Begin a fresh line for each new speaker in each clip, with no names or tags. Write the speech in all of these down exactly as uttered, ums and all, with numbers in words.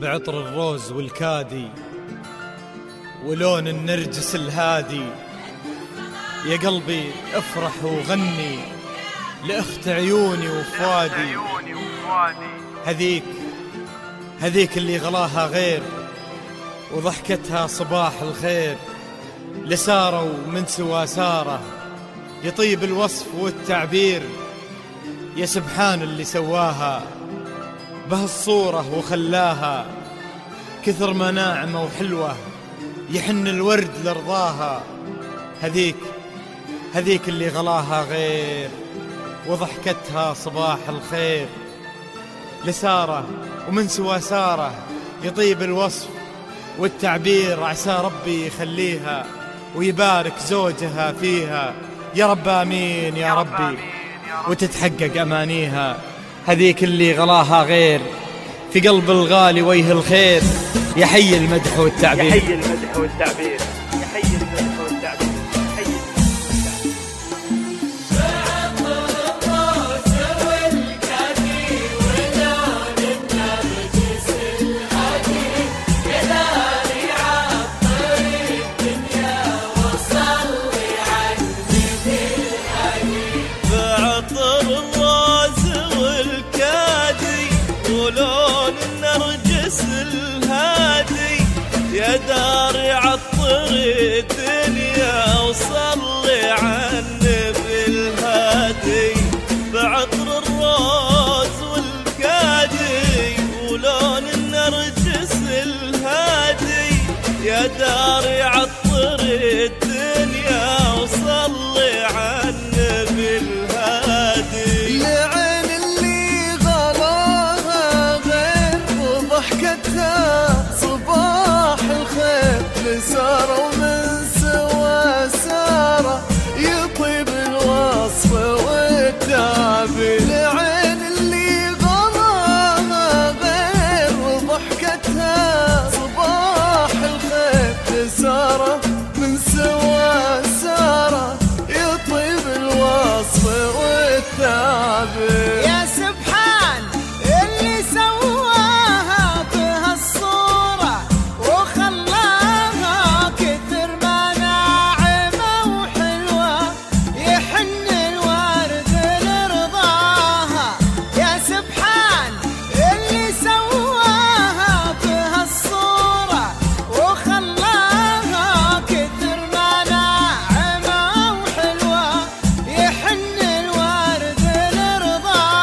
بعطر الروز والكادي ولون النرجس الهادي. يا قلبي افرح وغني لأخت عيوني وفؤادي. هذيك هذيك اللي غلاها غير وضحكتها صباح الخير. لسارة ومن سوى سارة يطيب الوصف والتعبير. يا سبحان اللي سواها بهالصورة وخلاها كثر ما ناعمة وحلوة يحن الورد لرضاها. هذيك هذيك اللي غلاها غير وضحكتها صباح الخير. لسارة ومن سوى سارة يطيب الوصف والتعبير. عسى ربي يخليها ويبارك زوجها فيها. يا رب آمين يا ربي وتتحقق أمانيها. هذيك اللي غلاها غير في قلب الغالي ويه الخير. يحيي المدح والتعبير.
يحيي المدح والتعبير. يحيي المدح والتعبير.
يا داري عطر الدنيا وصلي على النبي الهادي. بعطر الروز والكادي ولون النرجس الهادي. يا داري عطر الدنيا وصلي على النبي الهادي.
لعين اللي غلاها غير وضحكتها صباح الخير. لسارة ومن سوى سارة يطيب الوصف والتعبير. لعين اللي غلاها غير وضحكتها صباح الخير. لسارة من سوى سارة يطيب الوصف والتعبير.
يا سبحان اللي سواها بهالصورة وخلاها كثر ما ناعمة وحلوة يحن الورد لرضاها. يا سبحان اللي سواها بهالصورة وخلاها كثر ما ناعمة وحلوة يحن الورد لرضاها.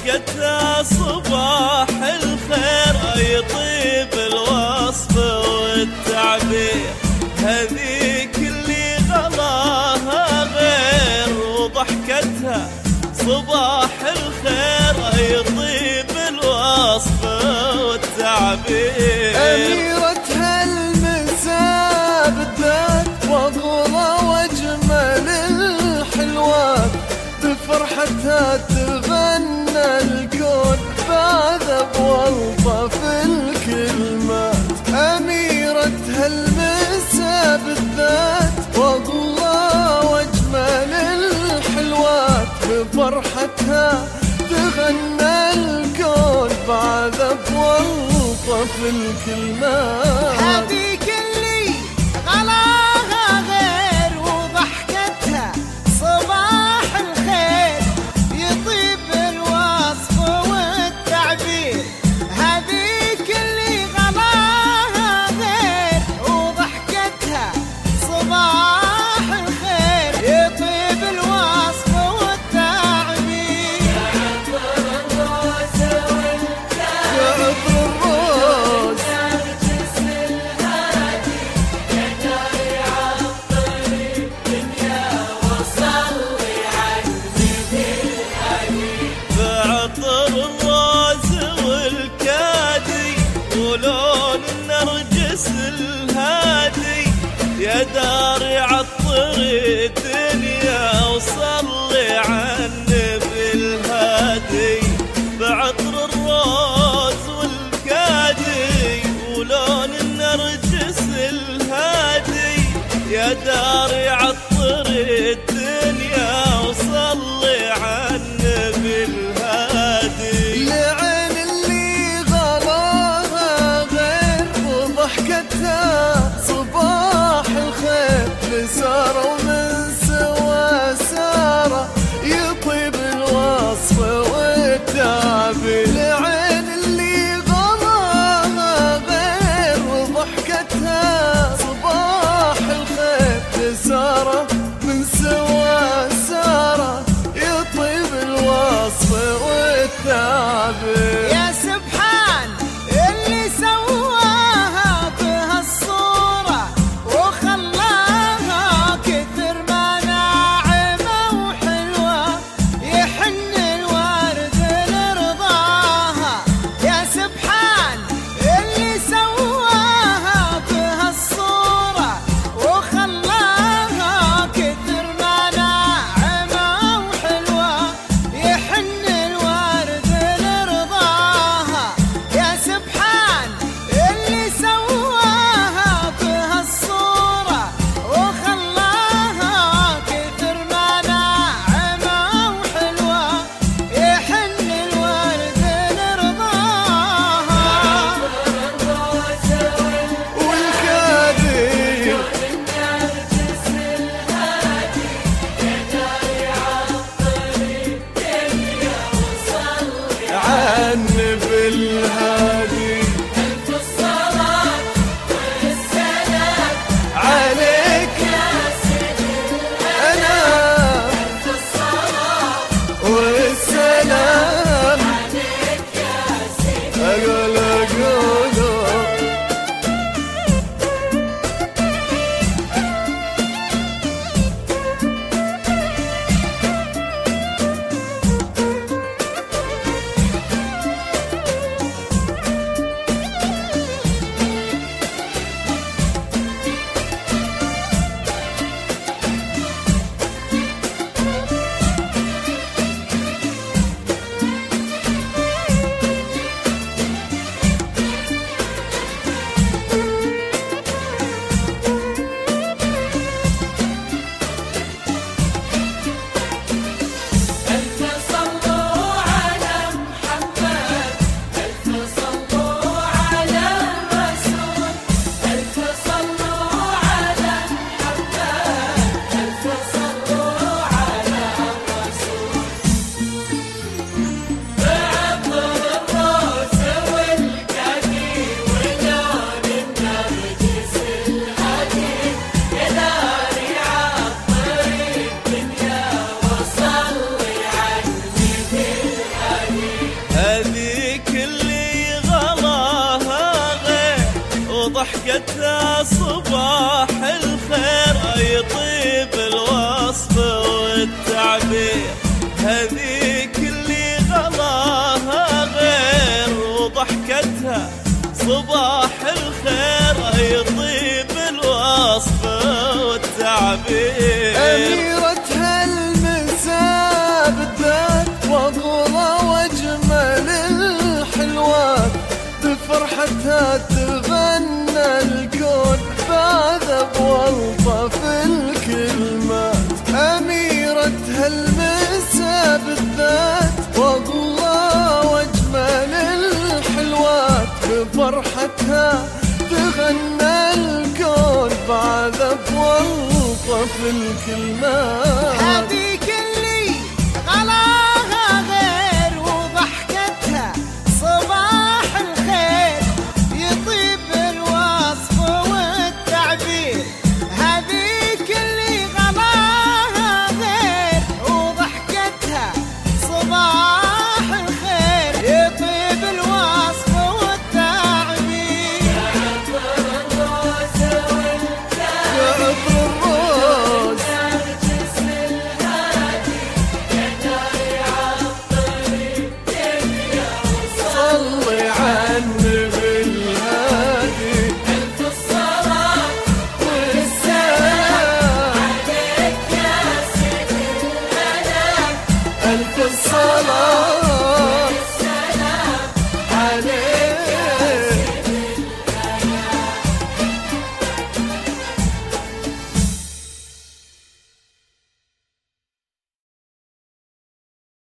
وضحكتها صباح الخير يطيب الوصف والتعبير هذيك اللي غلاها غير وضحكتها صباح الخير يطيب الوصف والتعبير
أميرة هالمساء بالذات وأغلى وأجمل الحلوات بفرحتها تغنى الكون بعذب والطف الكلمات أميرة هالمساء بالذات وأغلى وأجمل الحلوات بفرحتها تغنى الكون بعذب والطف الكلمات
هذيك اللي غلاها غير وضحكتها صباح الخير يطيب الوصف والتعبير هذيك اللي غلاها غير وضحكتها صباح الخير يطيب الوصف والتعبير
يا عطر الروز
بعطر الروز والكادي ولون النرجس الهادي يا دار عطر الدنيا وصلي على النبي الهادي بعطر الروز والكادي ولون النرجس الهادي يا دار عطر الدنيا وصلي على النبي الهادي
لعين اللي غلاها غير وضحكتها صباح الخير لسارة ومن سوى سارة يطيب الوصف والتعبير لعين اللي غلاها غير وضحكتها صباح الخير لسارة
والتعبير، هذيك اللي غلاها غير وضحكتها صباح الخير، يطيب الوصف والتعبير.
أميرة هالمساء بالذات وأغلى وأجمل الحلوات، بفرحتها تغنى الكون بعذب والطف الكلمات. أميرة هالمساء بالذات وأغلى وأجمل الحلوات، بفرحتها تغنى الكون بعذب والطف الكلمات.
هذيك اللي غلاها غير وضحكتها صباح الخير، يطيب الوصف والتعبير. هذيك اللي غلاها غير وضحكتها صباح الخير، يطيب الوصف والتعبير.
يا عطر الروز صلي عالنبي الهادي، ألف الصلاة والسلام عليك يا سيد الأنام، ألف الصلاة